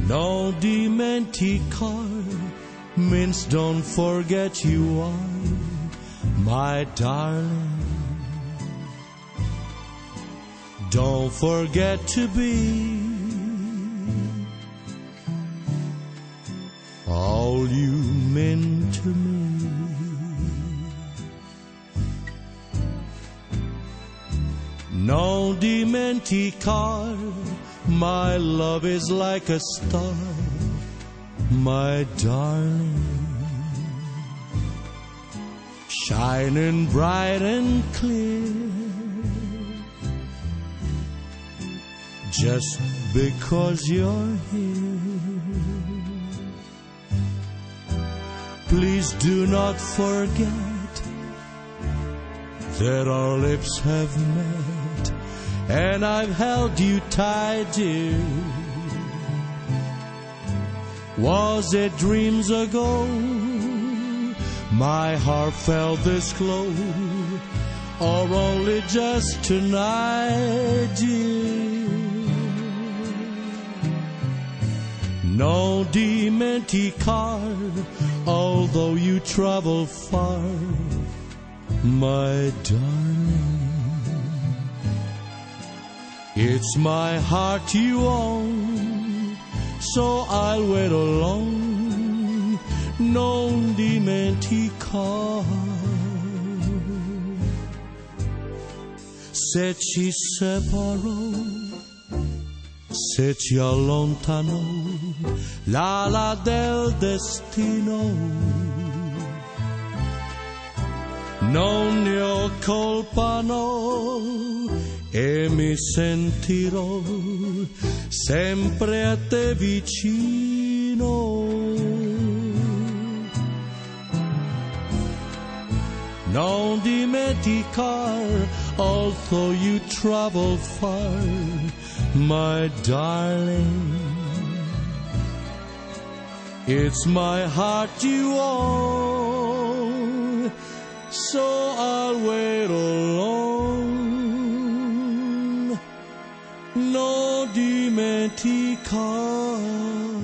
No dimenticar means don't forget you are my darling. Don't forget to be all you meant to me. No dimenticar, my love is like a star, my darling, shining bright and clear, just because you're here. Please do not forget that our lips have met, and I've held you tight, dear. Was it dreams ago? My heart felt this close, or only just tonight, dear? No dimenticar, although you travel far, my darling. It's my heart you own, so I'll wait alone. No dimenticar. Se ci separò, se ci allontanò l'ala del destino, non ne ho colpa, no, e mi sentirò sempre a te vicino. Non dimenticar, although you travel far, my darling. It's my heart you own, so I'll wait alone. No dimenticar.